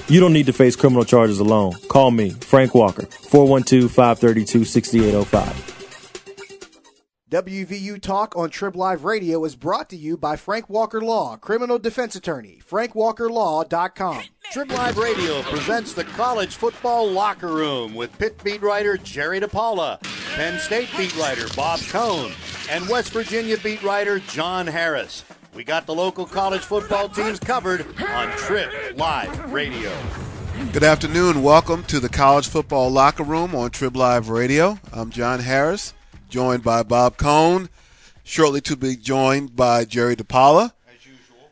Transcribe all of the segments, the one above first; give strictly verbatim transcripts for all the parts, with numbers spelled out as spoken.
You don't need to face criminal charges alone. Call me, Frank Walker, four one two, five three two, six eight zero five. W V U Talk on Trib Live Radio is brought to you by Frank Walker Law, criminal defense attorney, frank walker law dot com. Trib Live Radio presents the College Football Locker Room with Pitt beat writer Jerry DePaula, Penn State beat writer Bob Cohn, and West Virginia beat writer John Harris. We got the local college football teams covered on Trib Live Radio. Good afternoon. Welcome to the College Football Locker Room on Trib Live Radio. I'm John Harris, joined by Bob Cohn, shortly to be joined by Jerry DePaula. As usual.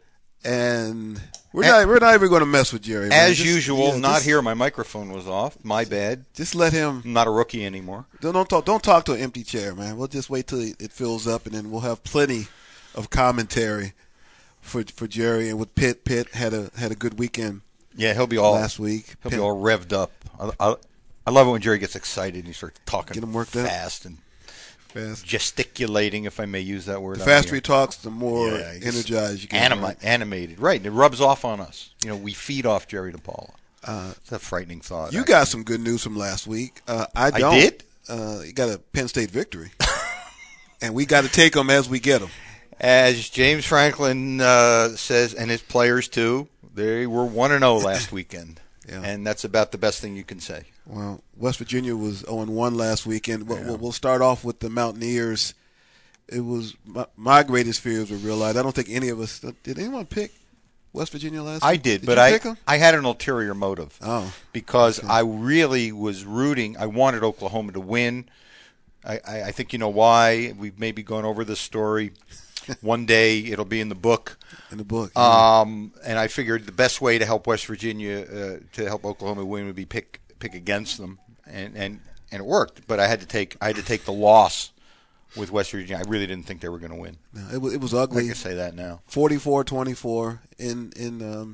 And we're not we're not even going to mess with Jerry. As just, usual, yeah, not just, here. My microphone was off. My bad. Just let him. I'm not a rookie anymore. Don't, don't talk. Don't talk to an empty chair, man. We'll just wait till it fills up, and then we'll have plenty of commentary for for Jerry. And with Pitt, Pitt had a had a good weekend. Yeah, he'll be all last week. He'll Pitt, be all revved up. I, I, I love it when Jerry gets excited and he starts talking Get him worked fast up. and fast. gesticulating, if I may use that word. The faster he talks, the more yeah, energized you get. Anima- right? Animated, right? And it rubs off on us. You know, we feed off Jerry DePaula. Uh, it's a frightening thought. You actually. got some good news from last week. Uh, I don't. I did. Uh, you got a Penn State victory, and we got to take them as we get them. As James Franklin uh, says, and his players too, they were one and zero last weekend, yeah. And that's about the best thing you can say. Well, West Virginia was zero and one last weekend. We'll, yeah. we'll start off with the Mountaineers. It was my, my greatest fears were realized. I don't think any of us did. Anyone pick West Virginia last? I week? did, did but I I had an ulterior motive. Oh, because okay. I really was rooting. I wanted Oklahoma to win. I, I, I think you know why. We've maybe gone over this story. One day it'll be in the book. In the book. Yeah. Um, and I figured the best way to help West Virginia, uh, to help Oklahoma win, would be pick pick against them, and, and, and it worked. But I had to take I had to take the loss with West Virginia. I really didn't think they were going to win. No, it was it was ugly. I can say that now. forty-four twenty-four in in um,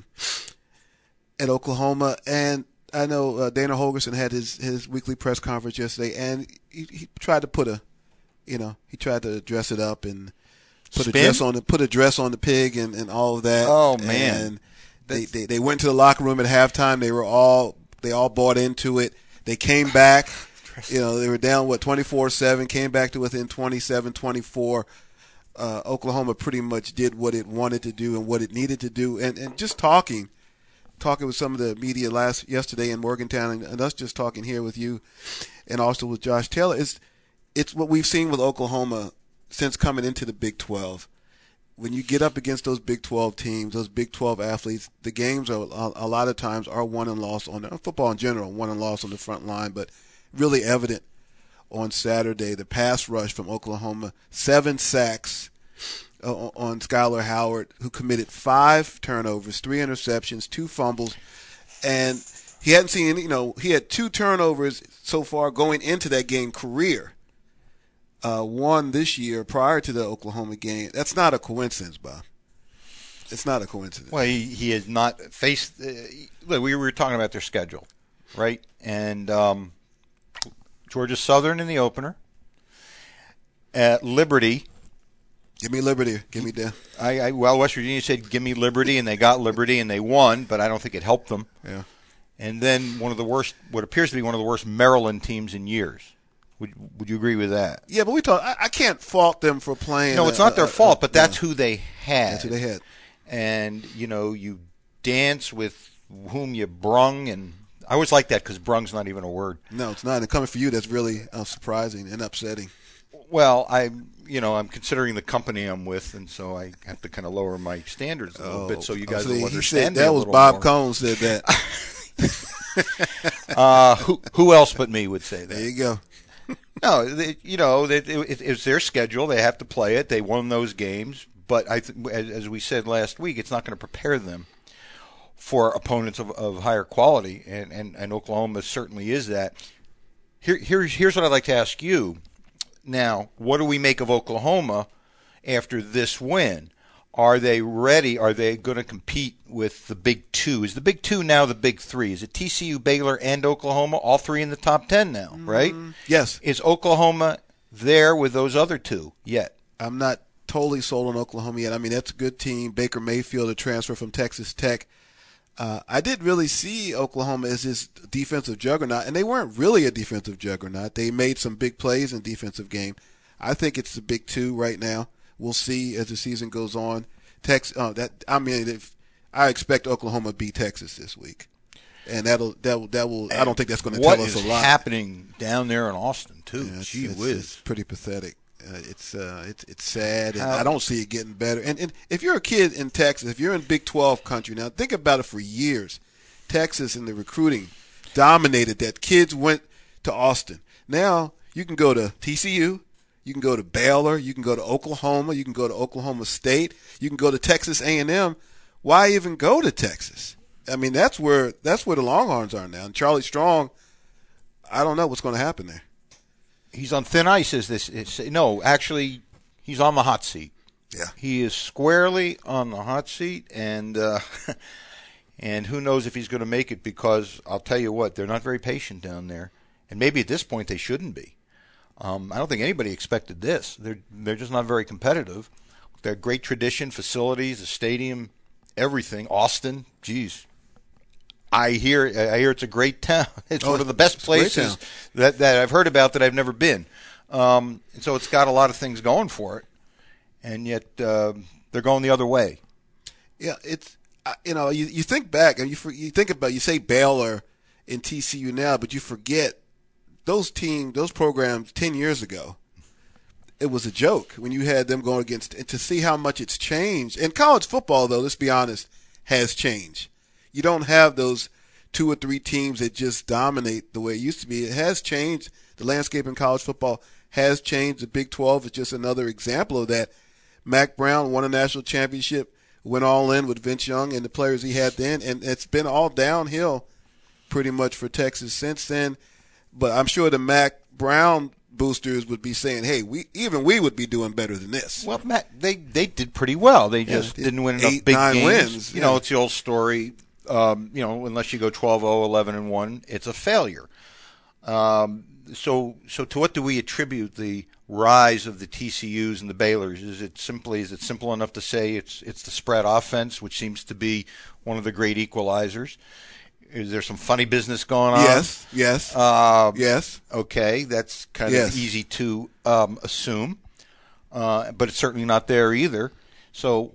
at Oklahoma, and I know uh, Dana Holgorsen had his, his weekly press conference yesterday, and he, he tried to put a, you know, he tried to dress it up and. Put Spin? a dress on the put a dress on the pig and, and all of that. Oh man! And they, they they went to the locker room at halftime. They were all they all bought into it. They came back. You know, they were down what twenty-four seven. Came back to within twenty-seven twenty-four. Uh, Oklahoma pretty much did what it wanted to do and what it needed to do. And and just talking, talking with some of the media last yesterday in Morgantown, and, and us just talking here with you, and also with Josh Taylor. It's it's what we've seen with Oklahoma since coming into the Big twelve. When you get up against those Big twelve teams, those Big twelve athletes, the games are a lot of times are won and lost on the, football in general, won and lost on the front line, but really evident on Saturday. The pass rush from Oklahoma, seven sacks uh, on Skylar Howard, who committed five turnovers, three interceptions, two fumbles, and he hadn't seen any, you know, he had two turnovers so far going into that game career. Uh, one this year prior to the Oklahoma game. That's not a coincidence, Bob. It's not a coincidence. Well, he, he has not faced uh, – look, we were talking about their schedule, right? And um, Georgia Southern in the opener. At Liberty. Give me Liberty. Give me that. I, I Well, West Virginia said, give me Liberty, and they got Liberty, and they won, but I don't think it helped them. Yeah. And then one of the worst – what appears to be one of the worst Maryland teams in years. Would Would you agree with that? Yeah, but we talk. I, I can't fault them for playing. No, it's not a, their a, fault, a, but that's yeah. who they had. That's who they had. And you know, you dance with whom you brung, and I always like that because brung's not even a word. No, it's not. And coming for you, that's really uh, surprising and upsetting. Well, I, you know, I'm considering the company I'm with, and so I have to kind of lower my standards a little oh, bit so you guys oh, so will he understand. Said, that was Bob Cohn said that. uh, who who else but me would say that? There you go. No, they, you know, it, it, it's their schedule. They have to play it. They won those games. But I th- as we said last week, it's not going to prepare them for opponents of, of higher quality, and, and, and Oklahoma certainly is that. Here, here's, here's what I'd like to ask you. Now, what do we make of Oklahoma after this win? Are they ready? Are they going to compete with the Big Two? Is the Big Two now the Big Three? Is it T C U, Baylor, and Oklahoma, all three in the top ten now, right? Mm, yes. Is Oklahoma there with those other two yet? I'm not totally sold on Oklahoma yet. I mean, that's a good team. Baker Mayfield, a transfer from Texas Tech. Uh, I didn't really see Oklahoma as this defensive juggernaut, and they weren't really a defensive juggernaut. They made some big plays in defensive game. I think it's the big two right now. We'll see as the season goes on. Tex, uh, that I mean, if, I expect Oklahoma to beat Texas this week, and that'll that will that will. I don't think that's going to tell us a lot. What is happening down there in Austin too? Yeah, it's, Gee it's, whiz, it's pretty pathetic. Uh, it's uh, it's it's sad, and How? I don't see it getting better. And, and if you're a kid in Texas, if you're in Big twelve country now, think about it for years. Texas and the recruiting dominated that. Kids went to Austin. Now you can go to T C U. You can go to Baylor. You can go to Oklahoma. You can go to Oklahoma State. You can go to Texas A and M. Why even go to Texas? I mean, that's where that's where the Longhorns are now. And Charlie Strong, I don't know what's going to happen there. He's on thin ice. Is this? It's, no, actually, he's on the hot seat. Yeah, he is squarely on the hot seat, and uh, and who knows if he's going to make it? Because I'll tell you what, they're not very patient down there, and maybe at this point they shouldn't be. Um, I don't think anybody expected this. They're they're just not very competitive. They're great tradition, facilities, the stadium, everything. Austin, geez, I hear I hear it's a great town. It's oh, one of the best places that that I've heard about that I've never been. Um, and so it's got a lot of things going for it, and yet uh, they're going the other way. Yeah, it's you know you you think back and you you think about you say Baylor and T C U now, but you forget. Those team, those programs ten years ago, it was a joke when you had them going against, and to see how much it's changed. And college football, though, let's be honest, has changed. You don't have those two or three teams that just dominate the way it used to be. It has changed. The landscape in college football has changed. The Big twelve is just another example of that. Mac Brown won a national championship, went all in with Vince Young and the players he had then, and it's been all downhill pretty much for Texas since then. But I'm sure the Mac Brown boosters would be saying, "Hey, we even we would be doing better than this." Well, Mac, they they did pretty well. They just yeah, didn't win eight, enough big nine games. Wins, you yeah. know, it's the old story. Um, you know, unless you go twelve oh, eleven and one, it's a failure. Um, so, so to what do we attribute the rise of the T C Us and the Baylors? Is it simply is it simple enough to say it's it's the spread offense, which seems to be one of the great equalizers? Is there some funny business going on? Yes, yes, um, yes. Okay, that's kind yes. of easy to um, assume, uh, but it's certainly not there either. So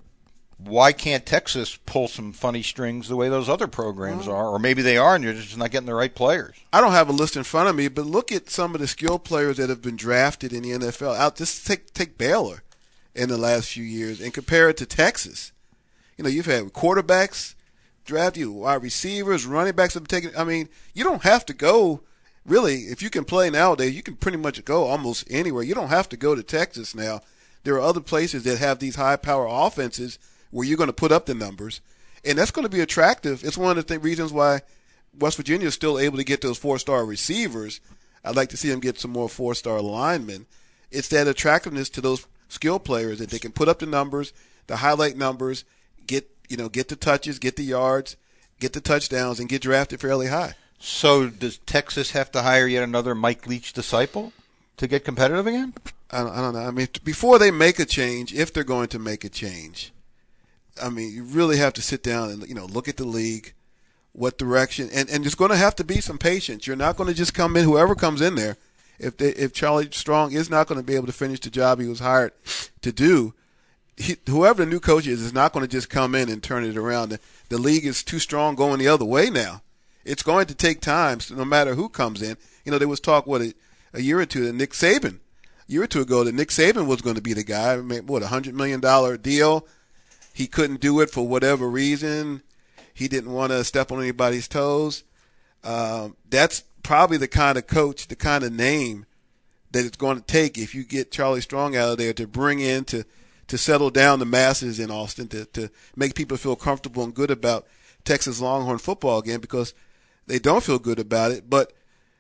why can't Texas pull some funny strings the way those other programs well, are? Or maybe they are and you're just not getting the right players. I don't have a list in front of me, but look at some of the skilled players that have been drafted in the N F L. Out, just take take Baylor in the last few years and compare it to Texas. You know, you've had quarterbacks draft you, wide receivers, running backs have taken. I mean, you don't have to go. Really, if you can play nowadays, you can pretty much go almost anywhere. You don't have to go to Texas now. There are other places that have these high-power offenses where you're going to put up the numbers, and that's going to be attractive. It's one of the th- reasons why West Virginia is still able to get those four-star receivers. I'd like to see them get some more four-star linemen. It's that attractiveness to those skill players that they can put up the numbers, the highlight numbers, get you know get the touches, get the yards, get the touchdowns, and get drafted fairly high. So does Texas have to hire yet another Mike Leach disciple to get competitive again? I don't, I don't know. I mean, before they make a change, if they're going to make a change, I mean, you really have to sit down and, you know, look at the league, what direction, and, and there's going to have to be some patience. You're not going to just come in, whoever comes in there. If they, if Charlie Strong is not going to be able to finish the job he was hired to do, he, whoever the new coach is is not going to just come in and turn it around. The, the league is too strong going the other way now. It's going to take time, so no matter who comes in. You know, there was talk, what, a, a year or two that Nick Saban, a year or two ago, that Nick Saban was going to be the guy. I mean, what, a one hundred million dollars deal? He couldn't do it for whatever reason. He didn't want to step on anybody's toes. Um, that's probably the kind of coach, the kind of name that it's going to take if you get Charlie Strong out of there to bring in to, to settle down the masses in Austin, to, to make people feel comfortable and good about Texas Longhorn football again, because they don't feel good about it. But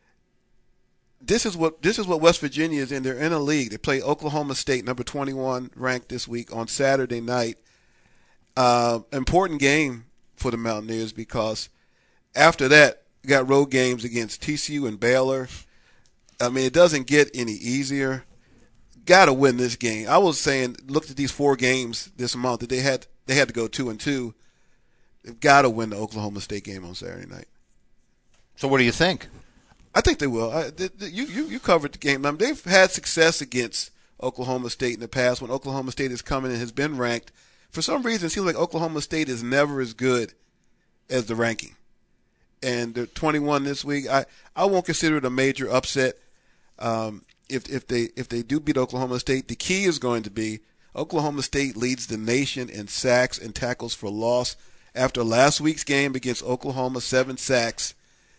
this is what this is what West Virginia is in. They're in a league. They play Oklahoma State, number twenty-one ranked this week on Saturday night. Uh, important game for the Mountaineers, because after that, you got road games against T C U and Baylor. I mean, it doesn't get any easier. Got to win this game. I was saying, looked at these four games this month that they had. They had to go two and two. They've got to win the Oklahoma State game on Saturday night. So what do you think? I think they will. I, they, they, you, you you covered the game. I mean, they've had success against Oklahoma State in the past when Oklahoma State has come in and has been ranked. For some reason, it seems like Oklahoma State is never as good as the ranking. And they're twenty-one this week. I, I won't consider it a major upset. Um, if if they if they do beat Oklahoma State, the key is going to be Oklahoma State leads the nation in sacks and tackles for loss. After last week's game against Oklahoma, seven sacks.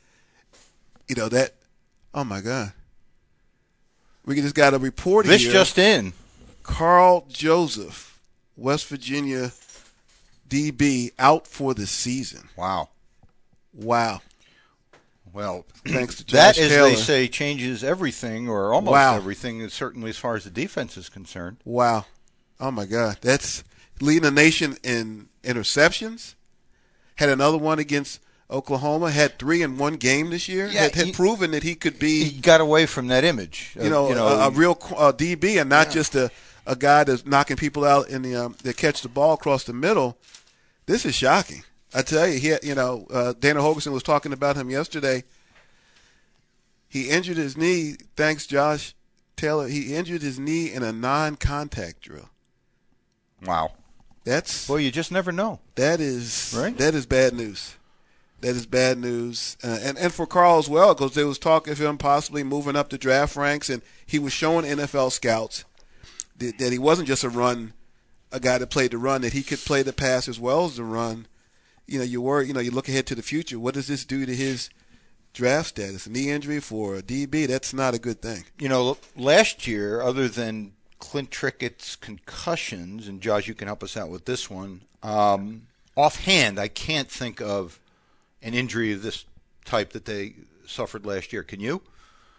You know that. Oh my God. We just got a report This here. just in. Carl Joseph, West Virginia D B, out for the season. Wow. Wow. Well, thanks to Josh that, as Taylor. they say, changes everything, or almost Wow. everything, certainly as far as the defense is concerned. Wow. Oh, my God. That's leading the nation in interceptions. Had another one against Oklahoma. Had three in one game this year. Yeah, had had he- proven that he could be, He got away from that image. you know, you know a, a real uh, D B and not just a, a guy that's knocking people out in the um, that catch the ball across the middle. This is shocking. I tell you, he had, you know, uh, Dana Holgerson was talking about him yesterday. He injured his knee, thanks Josh Taylor. He injured his knee in a non-contact drill. Wow. That's Well, you just never know. that is Right. that is bad news. That is bad news, uh, and and for Carl as well, because there was talk of him possibly moving up the draft ranks, and he was showing N F L scouts that, that he wasn't just a run, a guy that played the run, that he could play the pass as well as the run. You know, you worry, you know, you look ahead to the future. What does this do to his draft status? A knee injury for a D B, that's not a good thing. You know, last year, other than Clint Trickett's concussions, and Josh, you can help us out with this one. Um, offhand, I can't think of an injury of this type that they suffered last year. Can you?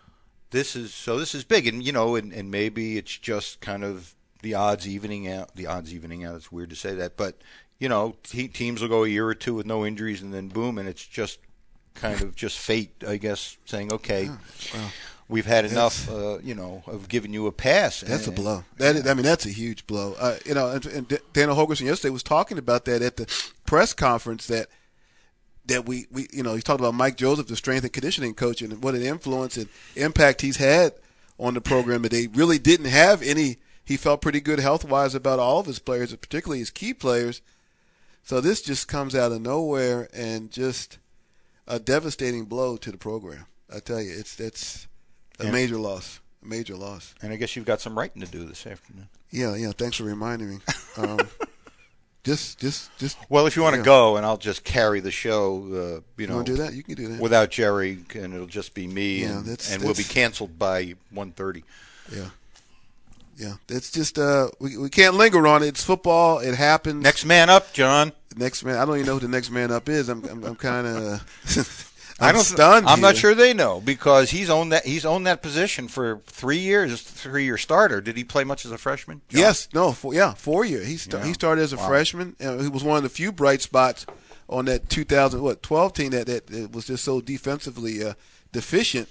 This is so. This is big, and you know, and, and maybe it's just kind of the odds evening out. The odds evening out. It's weird to say that, but you know, te- teams will go a year or two with no injuries, and then boom, and it's just kind of just fate, I guess, saying, okay, Yeah, well, we've had enough, uh, you know, of giving you a pass. That's a And- blow. That is, I mean, that's a huge blow. Uh, you know, and, and Daniel Holgerson yesterday was talking about that at the press conference. That that we, we you know, he's talking about Mike Joseph, the strength and conditioning coach, and what an influence and impact he's had on the program. But they really didn't have any. He felt pretty good health wise about all of his players, particularly his key players. So this just comes out of nowhere and just a devastating blow to the program. I tell you, it's it's a Yeah. major loss. A major loss. And I guess you've got some writing to do this afternoon. Yeah, yeah. Thanks for reminding me. Um, just, just, just. Well, if you want to yeah. go, and I'll just carry the show, uh, you You know, want to do that? You can do that. without Jerry, and it'll just be me, Yeah, and, that's- and we'll be that's- canceled by one thirty. Yeah, yeah. It's just uh, we we can't linger on it. It's football. It happens. Next man up, John. next man. I don't even know who the next man up is. I'm, I'm, I'm kind of. I don't. stunned. I'm not here. sure they know because he's owned that. He's owned that position for three years. Three year starter. Did he play much as a freshman? John? Yes, no, four, yeah, four year. He sta- Yeah. he started as a Wow. freshman. And he was one of the few bright spots on that two thousand what twelve team that that, that was just so defensively uh, deficient,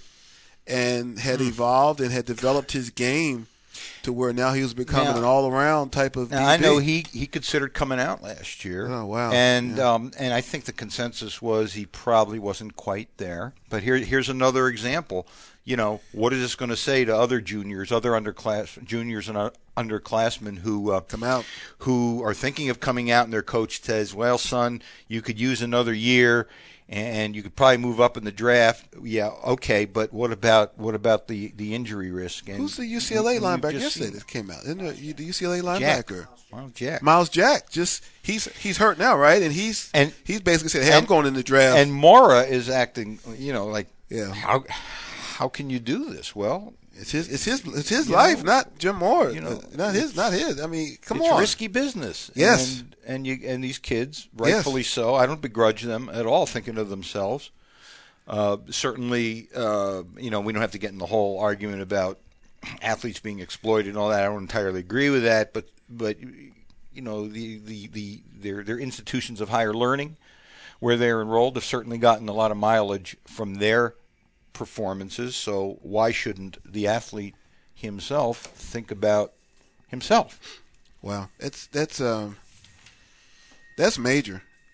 and had Hmm. evolved and had developed his game to where now he was becoming Now- an all around type of. Now, I D B. know he, he considered coming out last year. Oh, wow. And Yeah. um, and I think the consensus was he probably wasn't quite there. But here here's another example. You know, what is this going to say to other juniors, other underclass juniors and uh, underclassmen who uh, Come out. who are thinking of coming out, and their coach says, "Well, son, you could use another year." And you could probably move up in the draft. Yeah, okay, but what about what about the, the injury risk? And Who's the U C L A we've linebacker just yesterday seen that came out? Isn't it the U C L A Jack. linebacker? Well, Jack. Miles Jack. Just he's he's hurt now, right? And he's And- he's basically said, "Hey, I'm and- going in the draft." And Mora is acting, you know, like, Yeah. how how can you do this? Well, It's his, it's his, it's his You life, know, not Jim Moore. you know, Uh, not his, not his. I mean, come it's on. risky business. Yes. and, and you and these kids, rightfully so. I don't begrudge them at all, thinking of themselves. Uh, certainly, uh, you know, we don't have to get in the whole argument about athletes being exploited and all that. I don't entirely agree with that, but but you know, the the the their their institutions of higher learning, where they're enrolled, have certainly gotten a lot of mileage from their performances. So why shouldn't the athlete himself think about himself? Wow, it's that's um, that's major.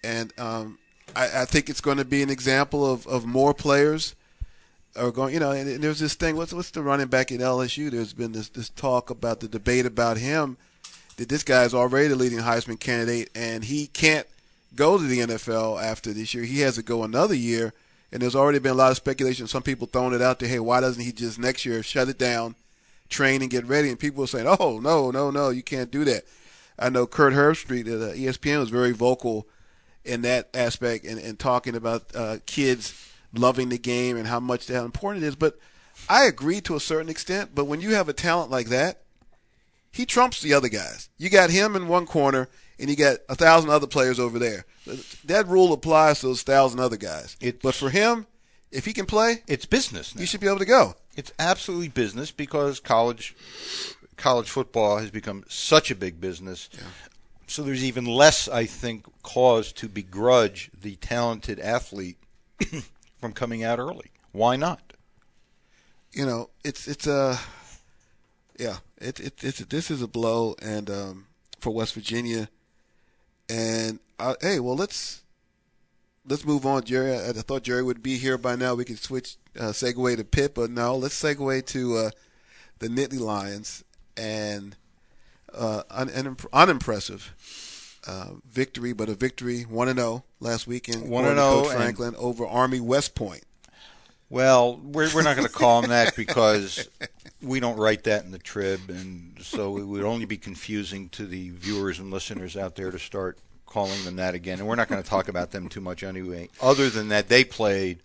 And um, I, I think it's going to be an example of, of more players are going, you know, and, and there's this thing, what's what's the running back at L S U? There's been this, this talk about the debate about him, that this guy is already the leading Heisman candidate, and he can't go to the N F L after this year. He has to go another year, and there's already been a lot of speculation, some people throwing it out there, hey, why doesn't he just next year shut it down, train and get ready? And people are saying, oh, no, no, no, you can't do that. I know Kurt Herbstreit at uh, E S P N was very vocal in that aspect and, and talking about uh, kids loving the game and how much how important it is. But I agree to a certain extent. But when you have a talent like that, he trumps the other guys. You got him in one corner, and you got a thousand other players over there. That rule applies to those thousand other guys. It's, but for him, if he can play, it's business now. He should be able to go. It's absolutely business because college college football has become such a big business. Yeah. So there's even less, I think, cause to begrudge the talented athlete from coming out early. Why not? You know, it's it's a yeah, it it it's this is a blow and um, for West Virginia. And uh, hey, well let's let's move on, Jerry. I, I thought Jerry would be here by now. We could switch uh, segue to Pitt, but no, let's segue to uh, the Nittany Lions and uh, un- an unimpressive uh, victory, but a victory one and zero last weekend. One and zero, Coach Franklin over Army West Point. Well, we're we're not going to call them that because we don't write that in the Trib, and so it would only be confusing to the viewers and listeners out there to start calling them that again. And we're not going to talk about them too much anyway. Other than that, they played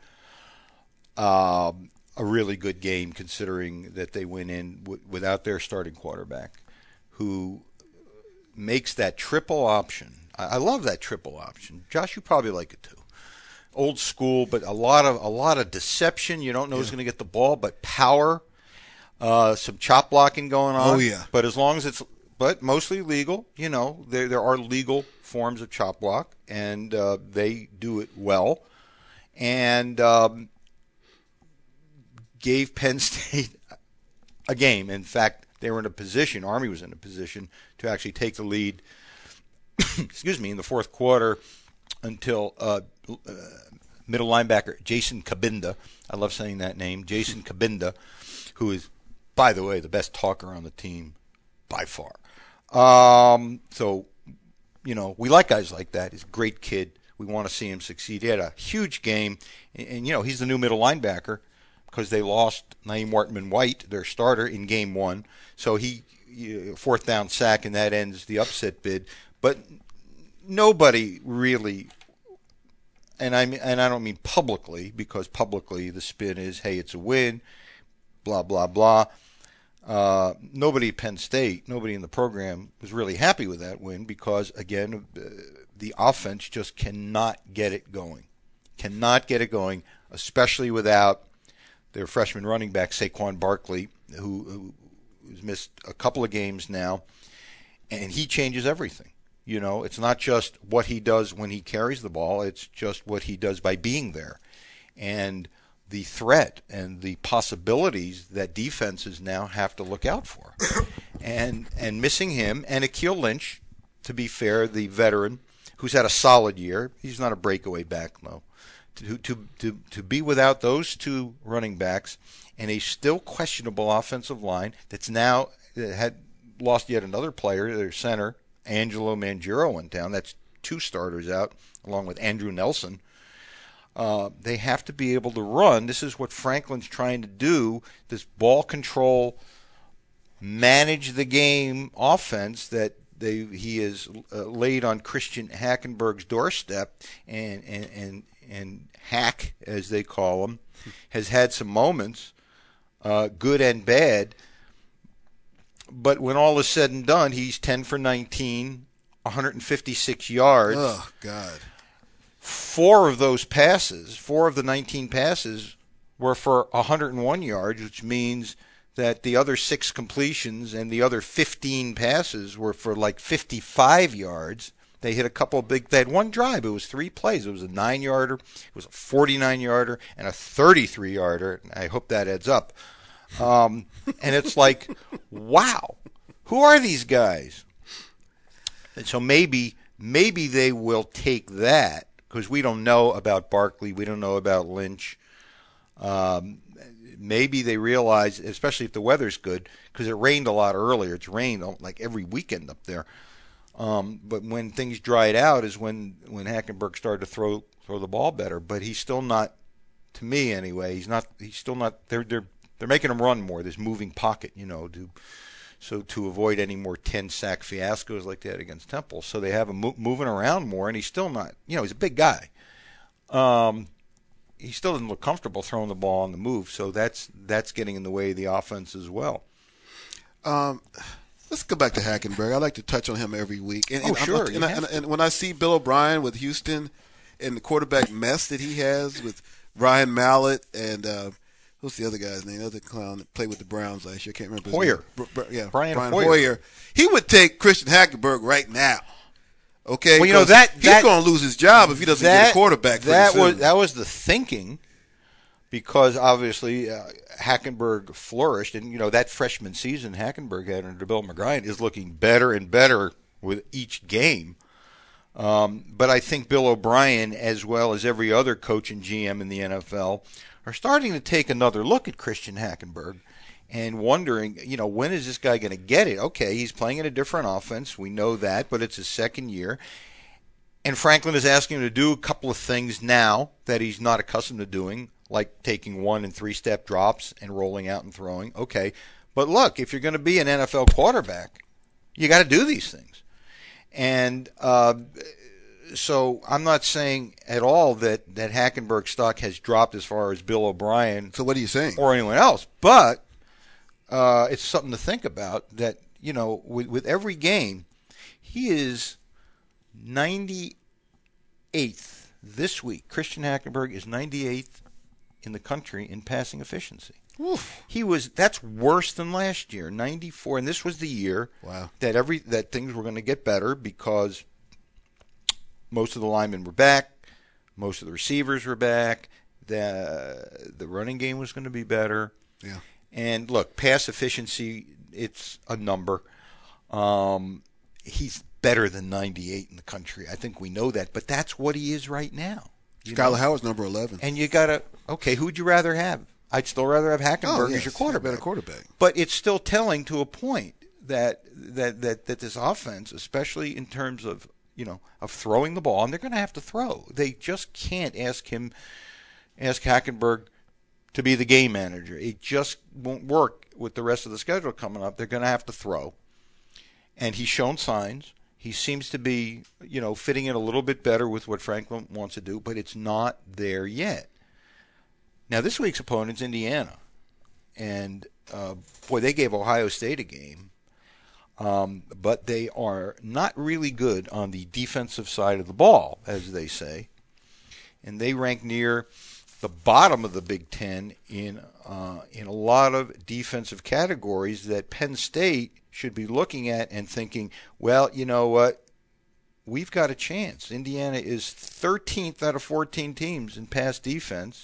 uh, a really good game, considering that they went in w- without their starting quarterback, who makes that triple option. I, I love that triple option. Josh, you probably like it too. Old school, but a lot of a lot of deception. You don't know yeah. who's going to get the ball, but power, uh, some chop blocking going on. Oh yeah. But as long as it's, but mostly legal. You know, there there are legal forms of chop block, and uh, they do it well. And um, gave Penn State a game. In fact, they were in a position. Army was in a position to actually take the lead. excuse me, in the fourth quarter until. Uh, Uh, middle linebacker Jason Cabinda, I love saying that name, Jason Cabinda, who is, by the way, the best talker on the team by far. Um, so, you know, we like guys like that. He's a great kid. We want to see him succeed. He had a huge game, and, and you know, he's the new middle linebacker because they lost Naeem Wortman-White, their starter, in game one. So he, you know, fourth down sack, and that ends the upset bid. But nobody really... And I mean, and I don't mean publicly, because publicly the spin is, hey, it's a win, blah, blah, blah. Uh, nobody at Penn State, nobody in the program was really happy with that win because, again, uh, the offense just cannot get it going. Cannot get it going, especially without their freshman running back, Saquon Barkley, who, who who's missed a couple of games now, and he changes everything. You know, it's not just what he does when he carries the ball. It's just what he does by being there. And the threat and the possibilities that defenses now have to look out for. and and missing him, and Akil Lynch, to be fair, the veteran, who's had a solid year. He's not a breakaway back, though. To, to, to, to be without those two running backs and a still questionable offensive line that's now had lost yet another player, their center, Angelo Mangiero went down. That's two starters out, along with Andrew Nelson. Uh, they have to be able to run. This is what Franklin's trying to do, this ball control, manage the game offense that they he has uh, laid on Christian Hackenberg's doorstep. And, and, and, and Hack, as they call him, has had some moments, uh, good and bad. But when all is said and done, he's ten for nineteen, one hundred fifty-six yards. Oh, God. Four of those passes, four of the nineteen passes, were for one hundred one yards, which means that the other six completions and the other fifteen passes were for like fifty-five yards. They hit a couple of big – they had one drive. It was three plays. It was a nine-yarder, it was a forty-nine-yarder, and a thirty-three yarder. I hope that adds up. Um, and it's like, wow, who are these guys? And so maybe maybe they will take that, because we don't know about Barkley, we don't know about Lynch. Um, maybe they realize, especially if the weather's good, because it rained a lot earlier. It's rained like every weekend up there. Um, but when things dried out is when, when Hackenberg started to throw throw the ball better. But he's still not, to me anyway, he's not. He's still not. They're they're they're making him run more. This moving pocket, you know, to so to avoid any more ten sack fiascos like they had against Temple. So they have him mo- moving around more, and he's still not. You know, he's a big guy. Um, he still doesn't look comfortable throwing the ball on the move. So that's that's getting in the way of the offense as well. Um. Let's go back to Hackenberg. I like to touch on him every week. And, oh, and sure. And, and, and when I see Bill O'Brien with Houston and the quarterback mess that he has with Ryan Mallett and uh, who's the other guy's name? The other clown that played with the Browns last year. I can't remember his Hoyer. name. Br- Br- yeah, Brian, Brian Hoyer. Hoyer. He would take Christian Hackenberg right now. Okay? Well, you know, that, he's that, going to lose his job if he doesn't that, get a quarterback pretty that soon. was That was the thinking, because obviously uh, Hackenberg flourished, and you know that freshman season Hackenberg had under Bill McGrine is looking better and better with each game. Um, but I think Bill O'Brien, as well as every other coach and G M in the N F L, are starting to take another look at Christian Hackenberg and wondering, you know, when is this guy going to get it? Okay, he's playing in a different offense, we know that, but it's his second year. And Franklin is asking him to do a couple of things now that he's not accustomed to doing, like taking one and three-step drops and rolling out and throwing. Okay, but look, if you're going to be an N F L quarterback, you got to do these things. And uh, so I'm not saying at all that, that Hackenberg stock has dropped as far as Bill O'Brien. So what are you saying? Or anyone else. But uh, it's something to think about that, you know, with, with every game, he is ninety-eighth this week. Christian Hackenberg is ninety-eighth in the country in passing efficiency. Oof. He was that's worse than last year, ninety-four, and this was the year wow. that every that things were going to get better because most of the linemen were back, most of the receivers were back, the the running game was going to be better. Yeah. And look, pass efficiency, it's a number. Um, he's better than ninety-eight in the country. I think we know that, but that's what he is right now. Skylar Howard's number eleven. And you got to, okay, who'd you rather have? I'd still rather have Hackenberg oh, yes. as your quarterback. Better quarterback. But it's still telling to a point that, that that that this offense, especially in terms of, you know, of throwing the ball, and they're going to have to throw. They just can't ask him, ask Hackenberg to be the game manager. It just won't work with the rest of the schedule coming up. They're going to have to throw. And he's shown signs. He seems to be, you know, fitting in a little bit better with what Franklin wants to do, but it's not there yet. Now, this week's opponent's Indiana. And, uh, boy, they gave Ohio State a game. Um, but they are not really good on the defensive side of the ball, as they say. And they rank near the bottom of the Big Ten in uh, in a lot of defensive categories that Penn State should be looking at and thinking, well, you know what? We've got a chance. Indiana is thirteenth out of fourteen teams in pass defense.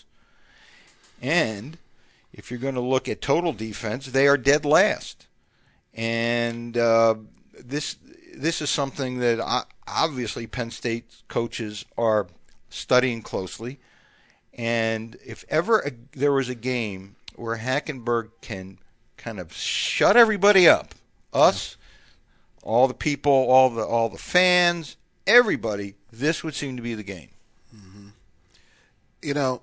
And if you're going to look at total defense, they are dead last. And uh, this this is something that I, obviously Penn State coaches are studying closely. And if ever a, there was a game where Hackenberg can kind of shut everybody up, us, all the people, all the all the fans, everybody, this would seem to be the game. Mm-hmm. You know,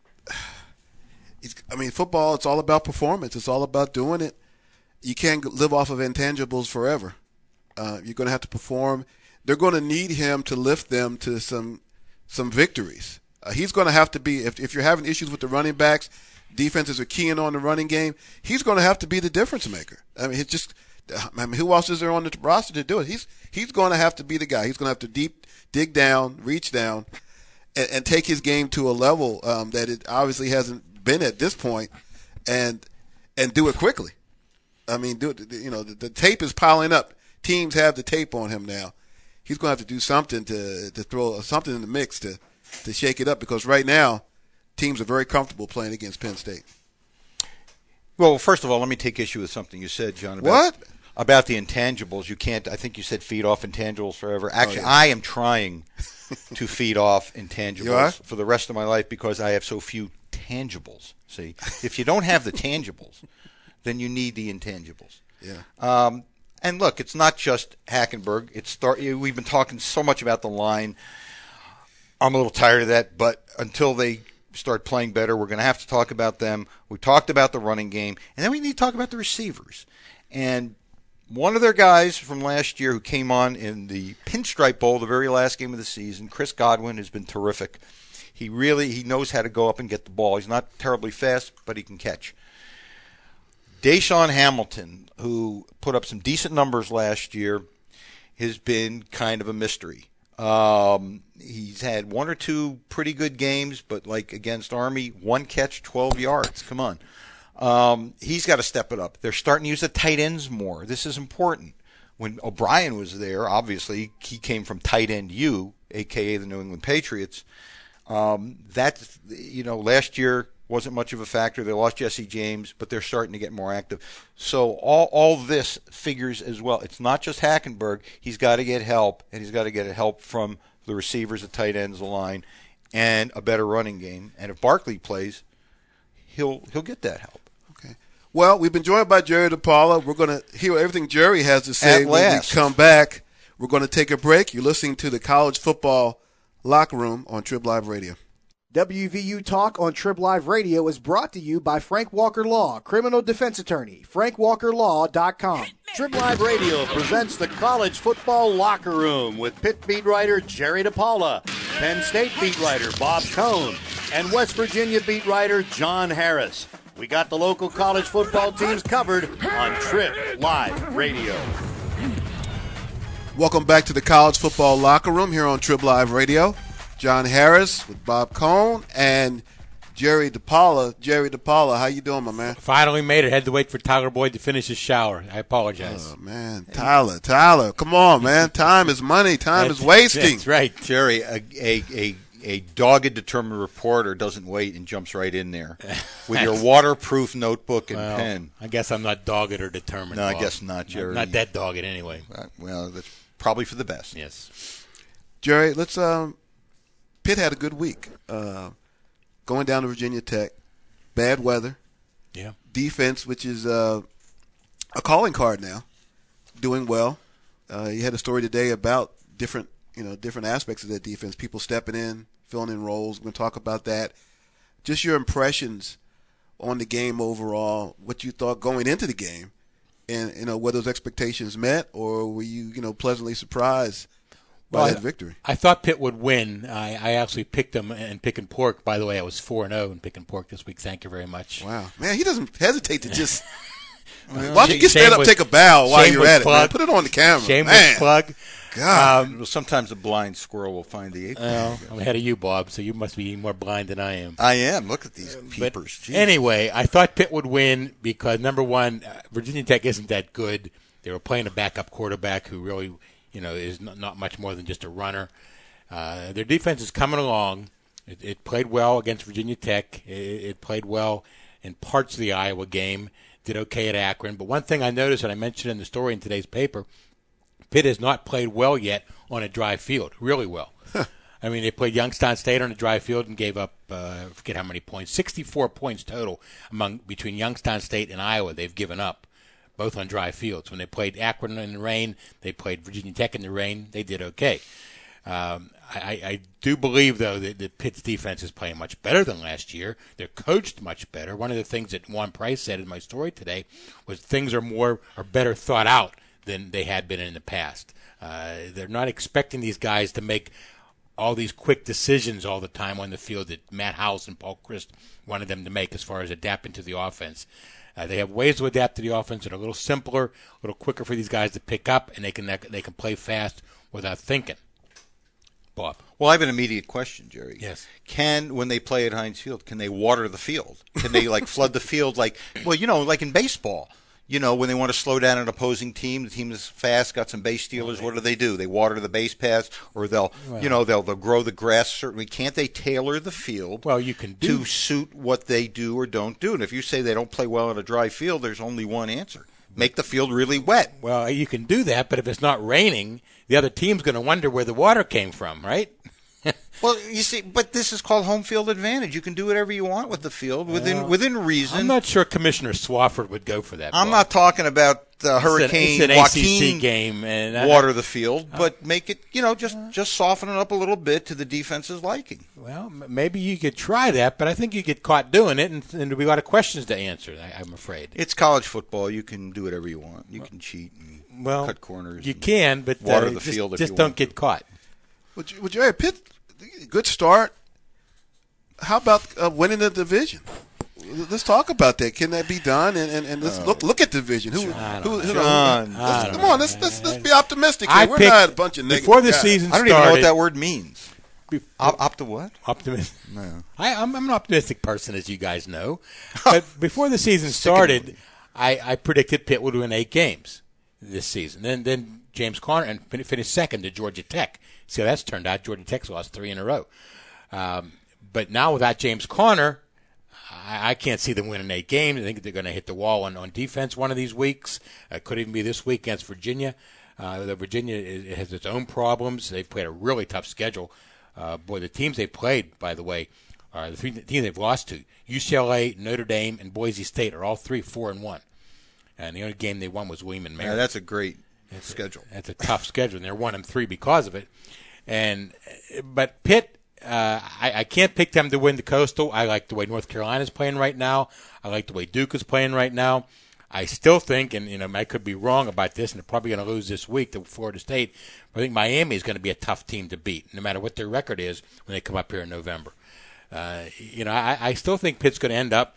it's, I mean, football, it's all about performance. It's all about doing it. You can't live off of intangibles forever. Uh, you're going to have to perform. They're going to need him to lift them to some some victories. Uh, he's going to have to be, if, if you're having issues with the running backs, defenses are keying on the running game, he's going to have to be the difference maker. I mean, it's just, I mean, who else is there on the roster to do it? He's he's going to have to be the guy. He's going to have to deep dig down, reach down, and, and take his game to a level um, that it obviously hasn't been at this point, and and do it quickly. I mean, do it. You know, the, the tape is piling up. Teams have the tape on him now. He's going to have to do something to to throw something in the mix to to shake it up, because right now teams are very comfortable playing against Penn State. Well, first of all, let me take issue with something you said, John. About, what? about the intangibles, you can't. I think you said feed off intangibles forever. Actually, oh, yeah. I am trying to feed off intangibles for the rest of my life because I have so few tangibles. See, if you don't have the tangibles, then you need the intangibles. Yeah. Um, and look, it's not just Hackenberg. It's start. We've been talking so much about the line. I'm a little tired of that, but until they start playing better, we're going to have to talk about them. We talked about the running game, and then we need to talk about the receivers. And one of their guys from last year who came on in the Pinstripe Bowl, the very last game of the season, Chris Godwin, has been terrific. He really he knows how to go up and get the ball. He's not terribly fast, but he can catch. Deshaun Hamilton, who put up some decent numbers last year, has been kind of a mystery. Um, he's had one or two pretty good games, but like against Army, one catch, twelve yards. Come on. Um, he's got to step it up. They're starting to use the tight ends more. This is important. When O'Brien was there, obviously, he came from tight end U, a k a the New England Patriots. Um, that, you know, last year wasn't much of a factor. They lost Jesse James, but they're starting to get more active. So all all this figures as well. It's not just Hackenberg. He's got to get help, and he's got to get help from the receivers, the tight ends, the line, and a better running game. And if Barkley plays, he'll he'll get that help. Okay. Well, we've been joined by Jerry DePaula. We're going to hear everything Jerry has to say At when last. we come back. We're going to take a break. You're listening to the College Football Locker Room on Trib Live Radio. W V U Talk on Trib Live Radio is brought to you by Frank Walker Law, criminal defense attorney, frank walker law dot com. Trib Live Radio presents the College Football Locker Room with Pitt beat writer Jerry DePaula, Penn State beat writer Bob Cohn, and West Virginia beat writer John Harris. We got the local college football teams covered on Trib Live Radio. Welcome back to the College Football Locker Room here on Trib Live Radio. John Harris with Bob Cohn and Jerry DePaula. Jerry DePaula, how you doing, my man? Finally made it. Had to wait for Tyler Boyd to finish his shower. I apologize. Oh, man. Tyler, Tyler, come on, man. Time is money. Time that's, is wasting. That's right. Jerry, a, a, a, a dogged, determined reporter doesn't wait and jumps right in there with your waterproof notebook and well, pen. I guess I'm not dogged or determined. No, I Bob. guess not, Jerry. Not, not that dogged anyway. Uh, well, that's probably for the best. Yes. Jerry, let's um Pitt had a good week. Uh, going down to Virginia Tech, bad weather, yeah, defense, which is uh, a calling card now, doing well. Uh, you had a story today about different, you know, different aspects of that defense. People stepping in, filling in roles. We're going to talk about that. Just your impressions on the game overall. What you thought going into the game, and you know, were those expectations met, or were you, you know, pleasantly surprised by well, that I, victory? I thought Pitt would win. I, I actually picked them in Pick and Pork. By the way, I was four and zero in Pick and Pork this week. Thank you very much. Wow, man, he doesn't hesitate to just. Well, Why don't you get stand up, was, take a bow while you're at plug. it, man? Put it on the camera. Shameless man. plug. God. Um, Well, sometimes a blind squirrel will find the ape. well, I'm ahead of you, Bob, so you must be more blind than I am. I am. Look at these But peepers. Jeez. anyway, I thought Pitt would win because, number one, uh, Virginia Tech isn't that good. They were playing a backup quarterback who really, you know, is not, not much more than just a runner. Uh, their defense is coming along. It, it played well against Virginia Tech. It, it played well in parts of the Iowa game. Did okay at Akron. But one thing I noticed, and I mentioned in the story in today's paper, Pitt has not played well yet on a dry field, really well. I mean, they played Youngstown State on a dry field and gave up, uh, I forget how many points, sixty-four points total among between Youngstown State and Iowa they've given up, both on dry fields. When they played Akron in the rain, they played Virginia Tech in the rain, they did okay. Um, I, I do believe, though, that, that Pitt's defense is playing much better than last year. They're coached much better. One of the things that Juan Price said in my story today was things are more are better thought out than they had been in the past. Uh, they're not expecting these guys to make all these quick decisions all the time on the field that Matt House and Paul Christ wanted them to make as far as adapting to the offense. Uh, they have ways to adapt to the offense that are a little simpler, a little quicker for these guys to pick up, and they can they can play fast without thinking. Bob. Well, I have an immediate question, Jerry. Yes. Can, when they play at Heinz Field, can they water the field? Can they, like, flood the field? Like, well, you know, like in baseball, you know, when they want to slow down an opposing team, the team is fast, got some base stealers, what do they do? They water the base paths, or they'll, Well, you know, they'll they'll grow the grass. Certainly, can't they tailor the field? Well, you can do to suit what they do or don't do. And if you say they don't play well on a dry field, there's only one answer: make the field really wet. Well, you can do that, but if it's not raining, the other team's going to wonder where the water came from, right? Well, you see, but this is called home field advantage. You can do whatever you want with the field within well, within reason. I'm not sure Commissioner Swafford would go for that. I'm ball. not talking about the Hurricane it's an, it's an Joaquin A C C game and water I, the field, but make it, you know, just just soften it up a little bit to the defense's liking. Well, maybe you could try that, but I think you get caught doing it, and, and there'll be a lot of questions to answer. I, I'm afraid it's college football. You can do whatever you want. You can cheat and well, cut corners. You can, but water uh, the just, field. If just you don't want get to. caught. Would you, would you, Pitt, good start. How about uh, winning the division? Let's talk about that. Can that be done? And and, and let's uh, look look at the division. Who, who, who, John, who let's, come on, let's, let's let's be optimistic. Here. I We're picked, not a bunch of negative before the guys. season I don't started, even know what that word means. Before, Op, op to what? Optimistic. No. I, I'm, I'm an optimistic person, as you guys know. But before the season started, I, I predicted Pitt would win eight games this season. Then then James Conner and finished second to Georgia Tech. See how that's turned out. Georgia Tech's lost three in a row. Um, but now without James Conner, I, I can't see them winning eight games. I think they're going to hit the wall on, on defense one of these weeks. It uh, could even be this week against Virginia. Uh, the Virginia is, has its own problems. They've played a really tough schedule. Uh, boy, the teams they played, by the way, are the three teams they've lost to: U C L A, Notre Dame, and Boise State are all three four and one. And the only game they won was William and Mary. Yeah, that's a great it's schedule. A, that's a tough schedule, and they're one and three because of it. And but Pitt, uh, I, I can't pick them to win the Coastal. I like the way North Carolina's playing right now. I like the way Duke is playing right now. I still think, and you know, I could be wrong about this, and they're probably going to lose this week to Florida State. But I think Miami is going to be a tough team to beat, no matter what their record is when they come up here in November. Uh, you know, I, I still think Pitt's going to end up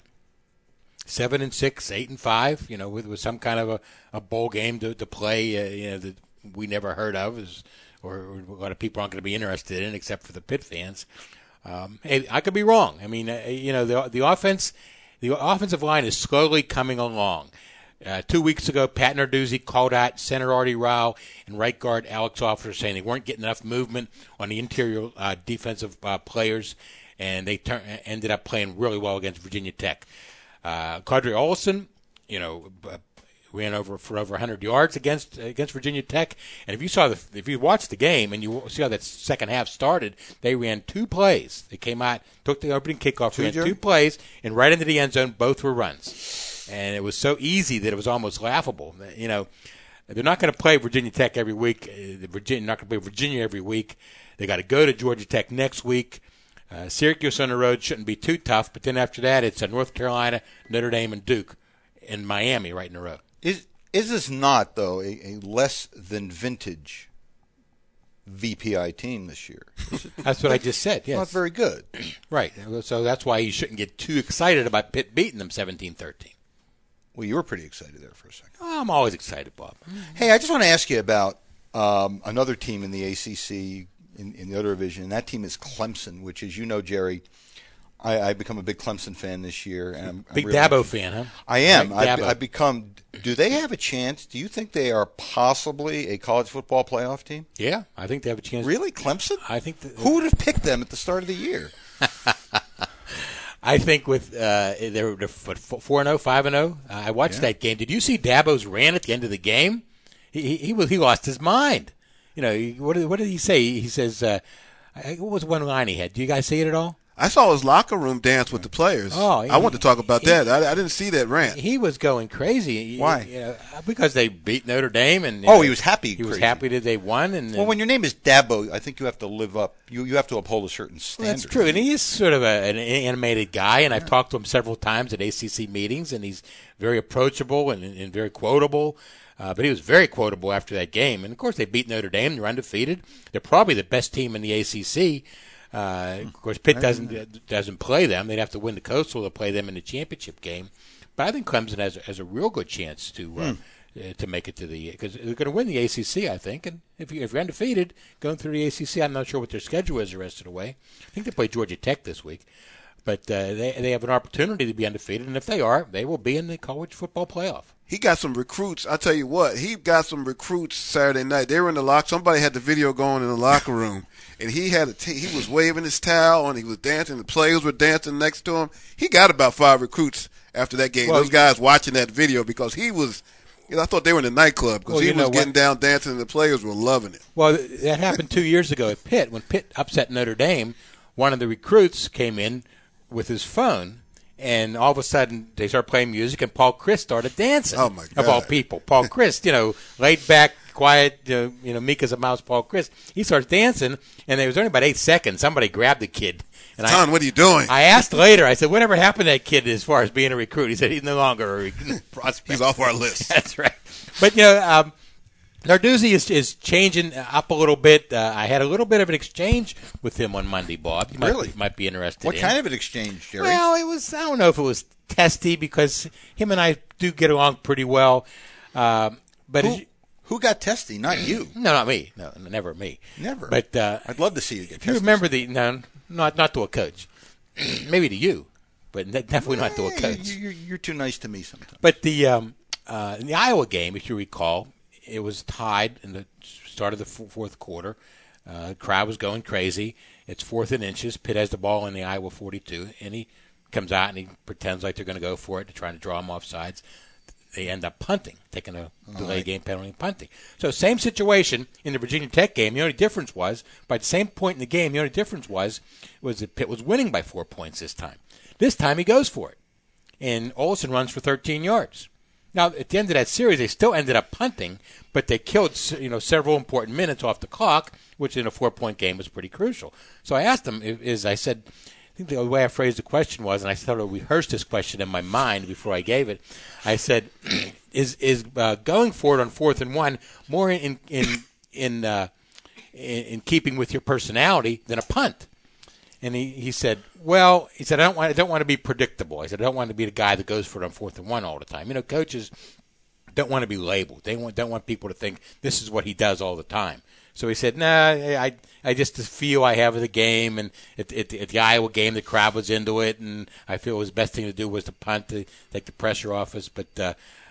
seven and six, eight and five. You know, with, with some kind of a, a bowl game to, to play. Uh, you know, that we never heard of, is, or, or a lot of people aren't going to be interested in, except for the Pitt fans. Um, hey, I could be wrong. I mean, uh, you know, the the offense, the offensive line is slowly coming along. Uh, two weeks ago, Pat Narduzzi called out center Artie Rao and right guard Alex Officer, saying they weren't getting enough movement on the interior uh, defensive uh, players, and they tur- ended up playing really well against Virginia Tech. Uh, Kadri Olson, you know, uh, ran over for over one hundred yards against against Virginia Tech. And if you saw the, if you watched the game and you see how that second half started, they ran two plays. They came out, took the opening kickoff, ran two plays, and right into the end zone. Both were runs. And it was so easy that it was almost laughable. You know, they're not going to play Virginia Tech every week. The Virginia not going to play Virginia every week. They got to go to Georgia Tech next week. Uh, Syracuse on the road shouldn't be too tough. But then after that, it's uh, North Carolina, Notre Dame, and Duke, and Miami right in a row. Is is this not though a, a less than vintage V P I team this year? That's what I just said. Yes, not very good. Right. So that's why you shouldn't get too excited about Pitt beating them seventeen thirteen. Well, you were pretty excited there for a second. Oh, I'm always excited, Bob. Hey, I just want to ask you about um, another team in the A C C in, in the other division, and that team is Clemson, which, as you know, Jerry, I, I become a big Clemson fan this year. And I'm, big I'm really Dabo fan, huh? I am. Like I've, I've become. Do they have a chance? Do you think they are possibly a college football playoff team? Yeah, I think they have a chance. Really, Clemson? I think. That, Who would have picked them at the start of the year? I think with uh, they were four and zero, five and zero. I watched yeah. that game. Did you see Dabo's rant at the end of the game? He he, he was he lost his mind. You know what did what did he say? He says, uh, what was one line he had? Do you guys see it at all? I saw his locker room dance with the players. Oh, he, I want to talk about he, that. I, I didn't see that rant. He was going crazy. Why? You know, because they beat Notre Dame, and oh, know, he was happy. He crazy. was happy that they won. And well, when your name is Dabo, I think you have to live up. You you have to uphold a certain standard. Well, that's true, and he is sort of a, an animated guy. And I've yeah. talked to him several times at A C C meetings, and he's very approachable and, and very quotable. Uh, but he was very quotable after that game. And of course, they beat Notre Dame. They're undefeated. They're probably the best team in the A C C. Uh, of course, Pitt doesn't doesn't play them. They'd have to win the Coastal to play them in the championship game. But I think Clemson has has a real good chance to uh, hmm. uh, to make it to the because they're going to win the A C C. I think, and if you if you're undefeated going through the A C C, I'm not sure what their schedule is the rest of the way. I think they play Georgia Tech this week, but uh, they they have an opportunity to be undefeated, and if they are, they will be in the college football playoff. He got some recruits. I tell you what, he got some recruits Saturday night. They were in the lock. Somebody had the video going in the locker room, and he had a t- he was waving his towel and he was dancing. The players were dancing next to him. He got about five recruits after that game. Well, Those guys watching that video because he was Yeah, I thought they were in the nightclub because Well, he you was know getting what? down dancing and the players were loving it. Well, that happened two years ago at Pitt. When Pitt upset Notre Dame, one of the recruits came in with his phone, and all of a sudden they started playing music, and Paul Christ started dancing. Oh, my God. Of all people. Paul Christ, you know, laid back, quiet, you know, you know, meek as a mouse, Paul Christ. He starts dancing, and there was only about eight seconds. Somebody grabbed the kid. And Ton, I, what are you doing? I asked later, I said, whatever happened to that kid as far as being a recruit? He said he's no longer a recruit prospect. He's off our list. That's right. But, you know, um, Narduzzi is, is changing up a little bit. Uh, I had a little bit of an exchange with him on Monday, Bob. You might, Really? might be interested What in. kind of an exchange, Jerry? Well, it was, I don't know if it was testy because him and I do get along pretty well. Um, but who, as you- who got testy? Not you. no, not me. No, never me. Never. But uh, I'd love to see you get if testy. you remember the, no, not, not to a coach. Maybe to you, but ne- definitely not to a Hey, coach. you- You're, you're too nice to me sometimes. But the um, uh, in the Iowa game, if you recall, it was tied in the start of the f- fourth quarter. Uh, the crowd was going crazy. It's fourth and inches. Pitt has the ball in the Iowa forty-two, and he comes out and he pretends like they're going to go for it to try to draw him off sides. They end up punting, taking a delay game penalty and punting. So same situation in the Virginia Tech game. The only difference was, by the same point in the game, the only difference was was that Pitt was winning by four points this time. This time he goes for it, and Olsen runs for thirteen yards. Now, at the end of that series, they still ended up punting, but they killed, you know, several important minutes off the clock, which in a four-point game was pretty crucial. So I asked him, is I said, I think the way I phrased the question was, and I sort of rehearsed this question in my mind before I gave it. I said, "Is is uh, going for it on fourth and one more in in in, uh, in in keeping with your personality than a punt?" And he, he said, "Well, he said I don't want I don't want to be predictable. I said I don't want to be the guy that goes for it on fourth and one all the time. You know, coaches don't want to be labeled. They want, don't want people to think this is what he does all the time." So he said, "Nah, I I just feel I have the game, and at, at, at the Iowa game, the crowd was into it, and I feel the best thing to do was to punt to take the pressure off us." But uh,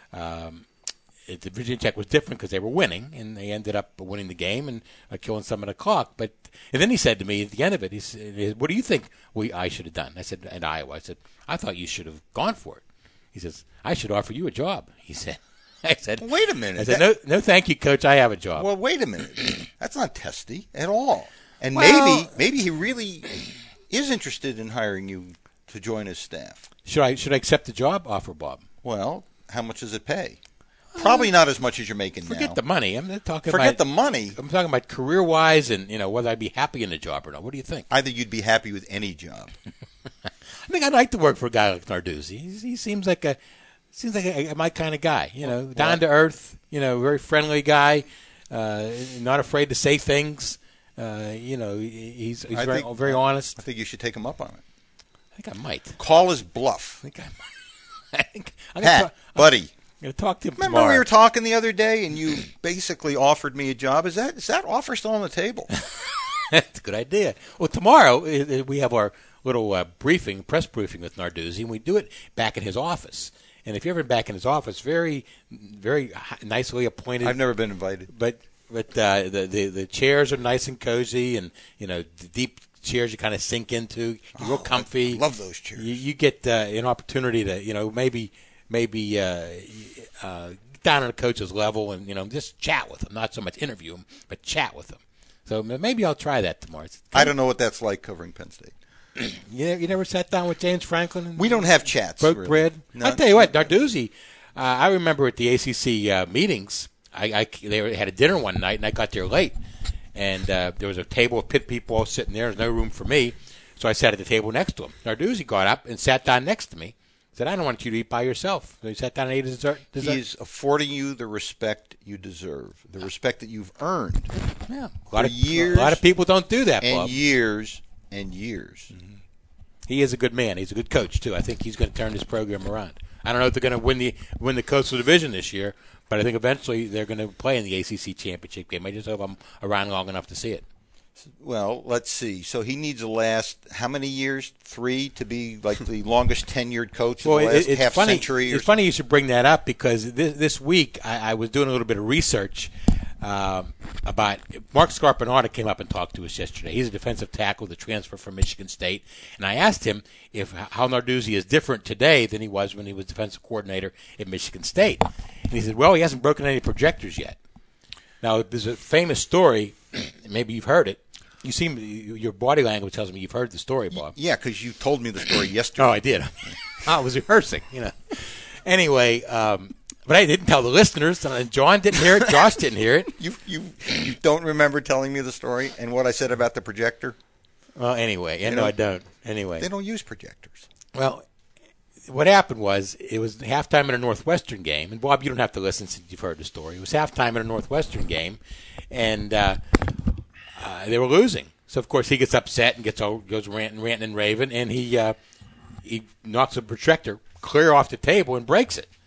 um, it, the Virginia Tech was different because they were winning, and they ended up winning the game and uh, killing some of the clock. But and then he said to me at the end of it, he said, "What do you think we I should have done?" I said, "In Iowa." I said, "I thought you should have gone for it." He says, "I should offer you a job." He said. I said, Wait a minute. I said, no, no, thank you, Coach. I have a job. Well, wait a minute. That's not testy at all. And Well- maybe maybe he really is interested in hiring you to join his staff. Should I should I accept the job offer, Bob? Well, how much does it pay? Probably not as much as you're making Forget now. the money. I'm not talking Forget about the money. I'm talking about career wise and you know whether I'd be happy in the job or not. What do you think? I think you'd be happy with any job. I think I'd like to work for a guy like Narduzzi. He, he seems like a seems like a, a, my kind of guy. You know, down to earth. You know, very friendly guy. Uh, not afraid to say things. Uh, you know, he's he's I very, think- very honest. I think you should take him up on it. I think I might. Call his bluff. I think I might. I think I'm gonna Pat, talk, buddy. I'm going to talk to him Remember tomorrow. we were talking the other day, and you basically offered me a job. Is that is that offer still on the table? That's a good idea. Well, tomorrow uh, we have our little uh, briefing, press briefing with Narduzzi, and we do it back in his office. And if you're ever back in his office, very, very nicely appointed. I've never been invited. But but uh, the, the the chairs are nice and cozy, and you know the deep chairs you kind of sink into. You're real comfy. I love those chairs. You, you get uh, an opportunity to you know maybe maybe uh, uh, down on a coach's level, and you know just chat with him, not so much interview him, but chat with him. So maybe I'll try that tomorrow. It's I don't know what that's like covering Penn State. You, you never sat down with James Franklin? And We don't have chats. broke really. bread. No. I tell you what, Narduzzi. Uh, I remember at the A C C uh, meetings, I, I they had a dinner one night, and I got there late, and uh, there was a table of Pitt people all sitting there. There's no room for me, so I sat at the table next to him. Narduzzi got up and sat down next to me. Said, "I don't want you to eat by yourself." So he sat down and ate his dessert. dessert. He's affording you the respect you deserve, the respect that you've earned yeah, a lot for of years A lot of people don't do that, and Bob. years and years. He is a good man. He's a good coach too. I think he's going to turn this program around. I don't know if they're going to win the win the Coastal Division this year, but I think eventually they're going to play in the A C C championship game. I just hope I'm around long enough to see it. Well, let's see. So he needs to last how many years? Three to be like the longest tenured coach in Well, the last it, it's half funny. century. Or It's funny you should bring that up because this this week I, I was doing a little bit of research um, about Mark Scarpinato came up and talked to us yesterday. He's a defensive tackle, the transfer from Michigan State, and I asked him if how Narduzzi is different today than he was when he was defensive coordinator at Michigan State. And he said, well, he hasn't broken any projectors yet. Now, there's a famous story. Maybe you've heard it. You seem your body language tells me you've heard the story, Bob. Yeah, because you told me the story yesterday. Oh, I did. I was rehearsing, you know. Anyway, um, but I didn't tell the listeners. And John didn't hear it. Josh didn't hear it. You you you don't remember telling me the story and what I said about the projector? Well, anyway, yeah, You no, know, I don't. Anyway, They don't use projectors. well, what happened was it was halftime in a Northwestern game, and Bob, you don't have to listen since you've heard the story. It was halftime in a Northwestern game, and uh, uh, they were losing. So of course he gets upset and gets all, goes ranting, ranting and raving, and he uh, he knocks a projector clear off the table and breaks it.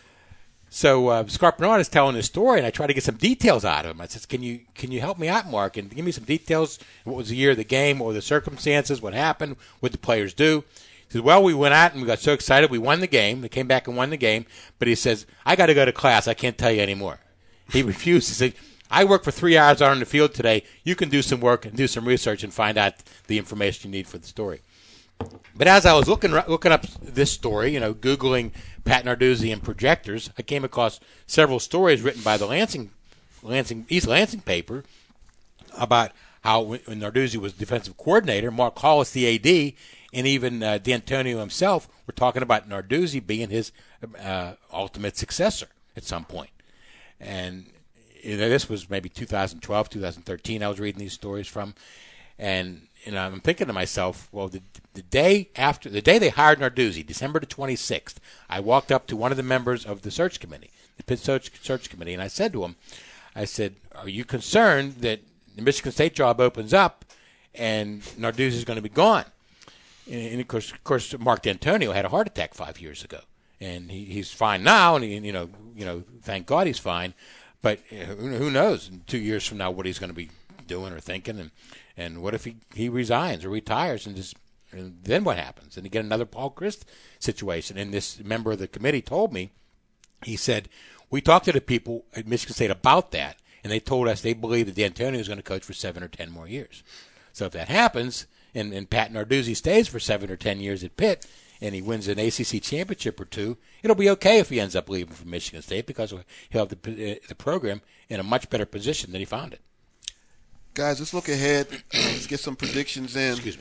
So uh, Scarpinati is telling his story, and I try to get some details out of him. I said, "Can you can you help me out, Mark, and give me some details? What was the year of the game? What were the circumstances? What happened? What did the players do?" He said, "Well, we went out and we got so excited. We won the game. They came back and won the game. But he says, I got to go to class. I can't tell you anymore." He refused. He said, "I worked for three hours out on the field today. You can do some work and do some research and find out the information you need for the story." But as I was looking looking up this story, you know, Googling Pat Narduzzi and projectors, I came across several stories written by the Lansing, Lansing East Lansing paper about how when Narduzzi was defensive coordinator, Mark Hollis, the A D, and even uh, D'Antonio himself were talking about Narduzzi being his uh, ultimate successor at some point. And you know, this was maybe two thousand twelve, two thousand thirteen. I was reading these stories from, and you know, I'm thinking to myself, well, the, the day after the day they hired Narduzzi, December the twenty-sixth, I walked up to one of the members of the search committee, the Pitt search, search committee, and I said to him, I said, "Are you concerned that the Michigan State job opens up and Narduzzi is going to be gone?" And, and of course, of course, Mark D'Antonio had a heart attack five years ago, and he, he's fine now, and he, you know, you know, thank God he's fine. But who, who knows in two years from now what he's going to be doing or thinking, and and what if he, he resigns or retires, and just and then what happens? And you get another Paul Chryst situation. And this member of the committee told me, he said, we talked to the people at Michigan State about that, and they told us they believe that D'Antonio is going to coach for seven or ten more years. So if that happens, and, and Pat Narduzzi stays for seven or ten years at Pitt, and he wins an A C C championship or two, it'll be okay if he ends up leaving from Michigan State because he'll have the, the program in a much better position than he found it. Guys, let's look ahead. Uh, let's get some predictions in. Excuse me.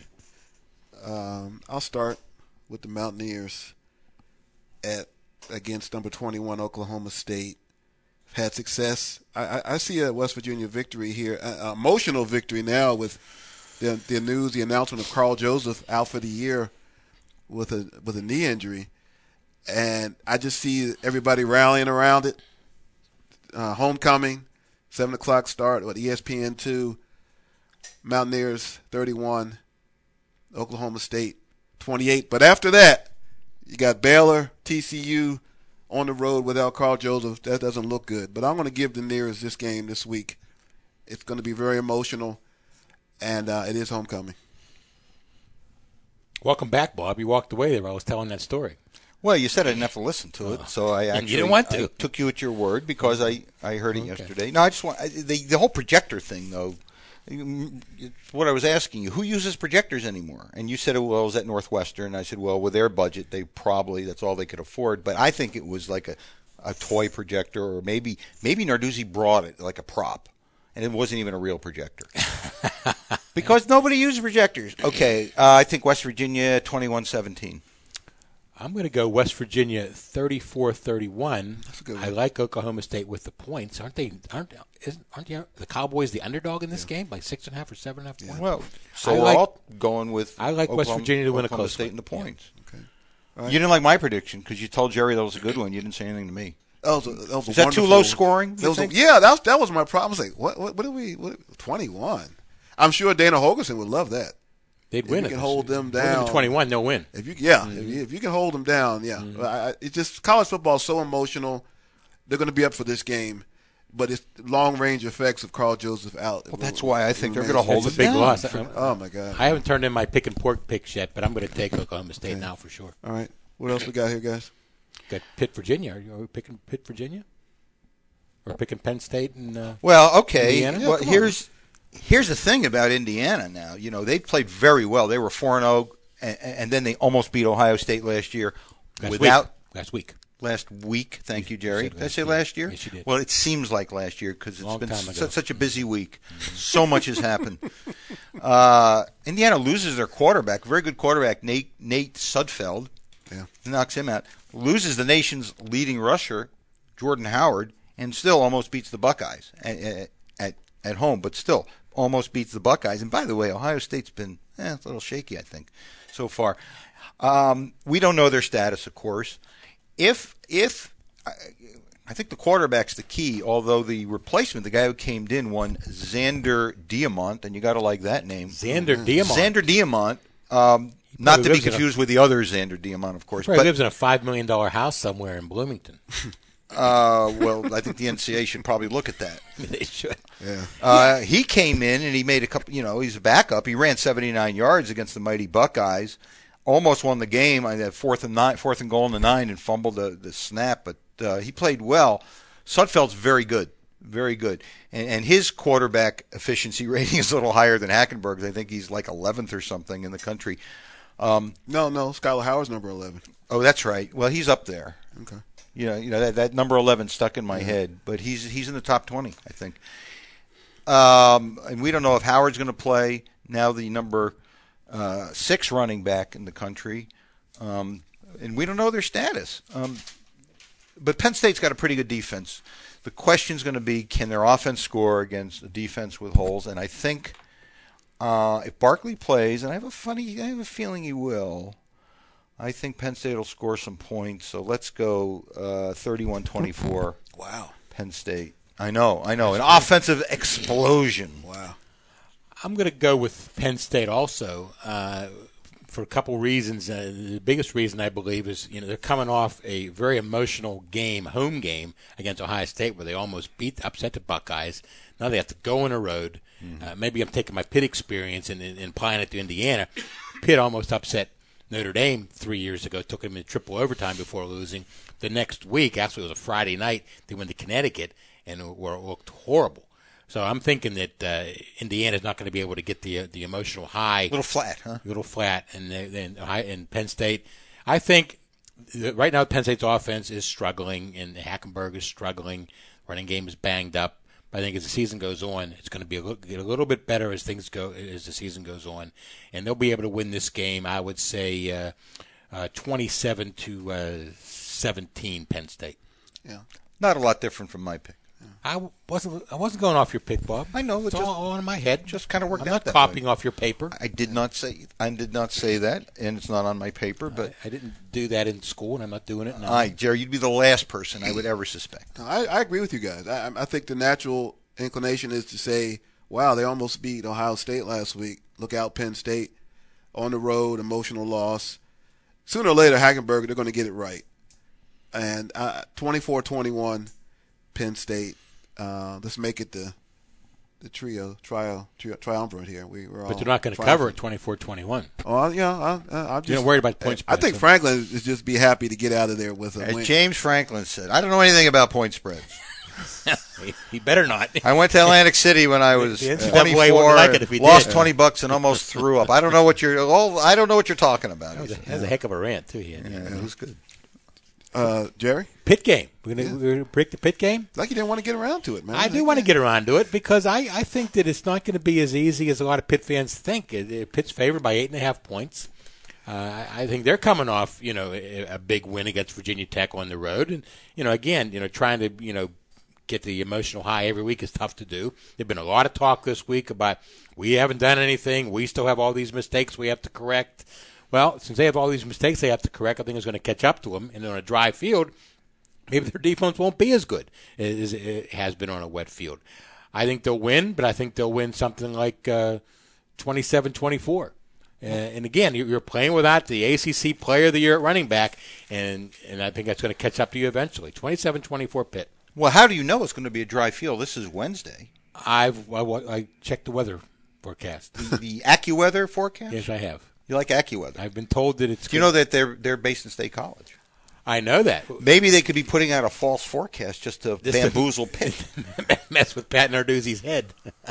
Um, I'll start with the Mountaineers at against number twenty-one Oklahoma State. Had success. I, I, I see a West Virginia victory here, an emotional victory now with the, the news, the announcement of Carl Joseph out for the year with a with a knee injury, and I just see everybody rallying around it. Uh, homecoming, seven o'clock start with E S P N two. Mountaineers thirty-one, Oklahoma State twenty-eight. But after that, you got Baylor, T C U on the road without Carl Joseph. That doesn't look good. But I'm going to give the Nears this game this week. It's going to be very emotional, and uh, it is homecoming. Welcome back, Bob. You walked away there. I was telling that story. Well, you said I didn't have to listen to it, so I actually you didn't want to. I took you at your word because I, I heard it Okay. yesterday. No, I just want I, the the whole projector thing though. What I was asking you, who uses projectors anymore? And you said, well, it was at Northwestern. I said, well, with their budget, they probably that's all they could afford. But I think it was like a, a toy projector, or maybe maybe Narduzzi brought it like a prop, and it wasn't even a real projector. Because nobody uses projectors. Okay, uh, I think West Virginia twenty-one seventeen. I'm going to go West Virginia thirty-four thirty-one. That's a good one. I like Oklahoma State with the points. Aren't they? Aren't isn't, aren't the, the Cowboys the underdog in this yeah. game by six and a half or seven and a half points? Well, so I we're like, all going with. I like Oklahoma, West Virginia to win Oklahoma a close State one. in the points. Yeah. Okay. All right. You didn't like my prediction because you told Jerry that was a good one. You didn't say anything to me. That was a, that was a Is that too low scoring? That was a, yeah, that was, that was my problem. I was like, what? What, what did we? What, twenty-one. I'm sure Dana Holgerson would love that. They'd if win you it. can hold them More down. than twenty-one, they'll win. If you, yeah, Mm-hmm. if, you, if you can hold them down, yeah. Mm-hmm. I, I, it's just college football is so emotional. They're going to be up for this game, but it's long range effects of Carl Joseph out. Well, that's why I think they're going to hold It's it a big down. loss. Oh my God! I haven't turned in my pick and pork picks yet, but I'm going to take Oklahoma State Okay. now for sure. All right, what else we got here, guys? Got Pitt, Virginia. Are you, are we picking Pitt, Virginia? Or picking Penn State and uh, Well, okay. Indiana? Well, Yeah, come here's here's the thing about Indiana now. You know, they played very well. They were four and zero, and then they almost beat Ohio State last year last without week. Last week. last week. Thank you, Jerry. said Did I last say year. last year? Yes, you did. Well, it seems like last year because it's Long been time ago. su- such a busy week. So much has happened. Uh, Indiana loses their quarterback, very good quarterback, Nate Nate Sudfeld. Yeah. Knocks him out. Loses the nation's leading rusher, Jordan Howard, and still almost beats the Buckeyes at at, at home, but still almost beats the Buckeyes. And by the way, Ohio State's been eh, a little shaky, I think, so far. Um, we don't know their status, of course. If if I, I think the quarterback's the key, although the replacement, the guy who came in, won Xander Diamont, and you got to like that name. Xander Diamont. Xander Diamont. Um, not to be lives in a- confused with the other Xander Diamont, of course. He But lives in a five million dollar house somewhere in Bloomington. uh, well, I think the N C A A should probably look at that. They should. Yeah. Uh, he came in and he made a couple. You know, he's a backup. He ran seventy-nine yards against the mighty Buckeyes. Almost won the game. I had fourth and nine, fourth and goal in the nine, and fumbled the, the snap. But uh, he played well. Sudfeld's very good, very good, and, and his quarterback efficiency rating is a little higher than Hackenberg's. I think he's like eleventh or something in the country. Um, No, no. Skylar Howard's number eleven. oh, that's right. Well, he's up there. Okay. You know, you know that, that number eleven stuck in my head, but he's he's in the top twenty, I think. Um, and we don't know if Howard's going to play. Now the number uh, six running back in the country, um, and we don't know their status. Um, but Penn State's got a pretty good defense. The question's going to be, can their offense score against a defense with holes? And I think uh, if Barkley plays, and I have a funny, I have a feeling he will. I think Penn State will score some points, so let's go uh, thirty-one twenty-four. Wow. Penn State. I know, I know. An offensive explosion. Wow. I'm going to go with Penn State also uh, for a couple reasons. Uh, the biggest reason, I believe, is you know they're coming off a very emotional game, home game against Ohio State, where they almost beat, upset the Buckeyes. Now they have to go on the road. Mm-hmm. Uh, maybe I'm taking my Pitt experience and, and applying it to Indiana. Pitt almost upset Notre Dame three years ago, took them in triple overtime before losing. The next week, actually it was a Friday night, they went to Connecticut and were looked horrible. So I'm thinking that uh, Indiana's not going to be able to get the uh, the emotional high. A little flat, huh? A little flat, and then in Penn State, I think that right now Penn State's offense is struggling, and Hackenberg is struggling. Running game is banged up. But I think as the season goes on, it's going to be a little, get a little bit better as things go as the season goes on, and they'll be able to win this game. I would say uh, uh, twenty-seven to seventeen, Penn State. Yeah. Not a lot different from my pick. I wasn't. I wasn't going off your pick, Bob. I know, It's it just- all, all in my head. just kinda worked I'm out not that copying way. off your paper. I did not say I did not say that, and it's not on my paper. But I, I didn't do that in school, and I'm not doing it now. I, Jerry, you'd be the last person I would ever suspect. No, I, I agree with you guys. I, I think the natural inclination is to say, wow, they almost beat Ohio State last week. Look out, Penn State. On the road, emotional loss. Sooner or later, Hackenberg, they're going to get it right. And uh, twenty-four twenty-one, Penn State. Uh, let's make it the the trio, trial, tri- triumvirate here. We, we're all but they're not going to cover it twenty-four twenty-one. Oh, yeah, I, I, I'm just You're not worried about point I spread, think so- Franklin is just be happy to get out of there with a As win. James Franklin said, I don't know anything about point spreads. he, he better not. I went to Atlantic City when I was The N C double A wouldn't twenty-four, like it if he lost did. twenty bucks, and almost threw up. I don't know what you're. Oh, I don't know what you're talking about. That was, a, he said. that was a heck of a rant too. He had. Yeah, it was good. Uh, Jerry, Pit game. We're going to predict the pit game. like you didn't want to get around to it, man. I do want to get around to it because I, I think that it's not going to be as easy as a lot of Pitt fans think. It- it- Pitt's favored by eight and a half points. Uh, I I think they're coming off, you know, a, a big win against Virginia Tech on the road, and you know, again, you know, trying to, you know, get the emotional high every week is tough to do. There's been a lot of talk this week about we haven't done anything, we still have all these mistakes we have to correct. Well, since they have all these mistakes they have to correct, I think it's going to catch up to them, and on a dry field, maybe their defense won't be as good as it has been on a wet field. I think they'll win, but I think they'll win something like uh, twenty-seven twenty-four. Uh, and again, you're playing without the A C C Player of the Year at running back, and, and I think that's going to catch up to you eventually. twenty-seven twenty-four Pitt. Well, how do you know it's going to be a dry field? This is Wednesday. I've I, I checked the weather forecast. The, the AccuWeather forecast. Yes, I have. You like AccuWeather? I've been told that it's. Do you know that they're they're based in State College? I know that. Maybe they could be putting out a false forecast just to Just to- bamboozle Pitt. Mess with Pat Narduzzi's head.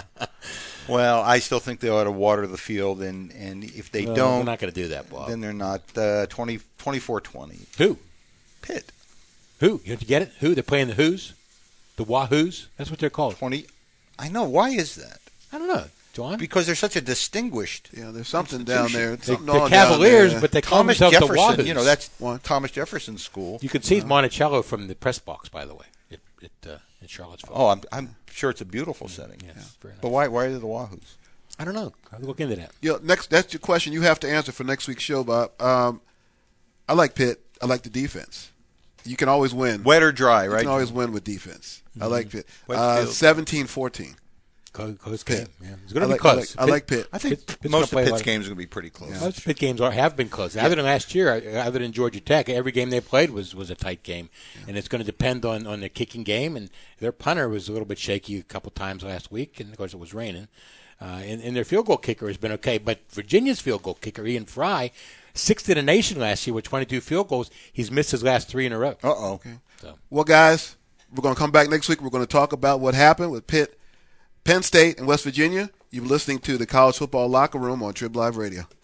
Well, I still think they ought to water the field, and, and if they Uh, don't, We're not going to do that, Bob. then they're not uh, twenty, twenty-four twenty. Who? Pitt. Who? You have to get it? Who? They're playing the Who's? The Wahoos? That's what they're called. twenty. I know. Why is that? I don't know, John. Because they're such a distinguished. Yeah, there's something down there. They, Something they're on Cavaliers, down there. but they call Thomas themselves the Jefferson. Wahoos. You know, that's One. Thomas Jefferson's school. You can see Monticello from the press box, by the way, at, at, uh, in Charlottesville. Oh, I'm, I'm sure it's a beautiful setting. Yeah, it's very nice. But why? Why are they the Wahoos? I don't know. I'll look into that. You know, next, that's your question you have to answer for next week's show, Bob. Um, I like Pitt. I like the defense. You can always win. Wet or dry, You right? can always win with defense. I like Pitt. Wet Uh, field. seventeen fourteen. Close, close Pitt. game. Yeah. It's going I to be like, close. I like, I like Pitt. I think Pitt- Pitt's most gonna play of a Pitt's lot. games are going to be pretty close. Most Pitt games are, have been close. Other than last year, other than Georgia Tech, every game they played was, was a tight game. Yeah. And it's going to depend on, on the kicking game. And their punter was a little bit shaky a couple times last week, and of course it was raining. Uh, and, and their field goal kicker has been okay. But Virginia's field goal kicker, Ian Fry, sixth in the nation last year with twenty-two field goals. He's missed his last three in a row. Uh-oh. Okay. So. Well, guys, we're going to come back next week. We're going to talk about what happened with Pitt, Penn State, and West Virginia. You're listening to the College Football Locker Room on Trib Live Radio.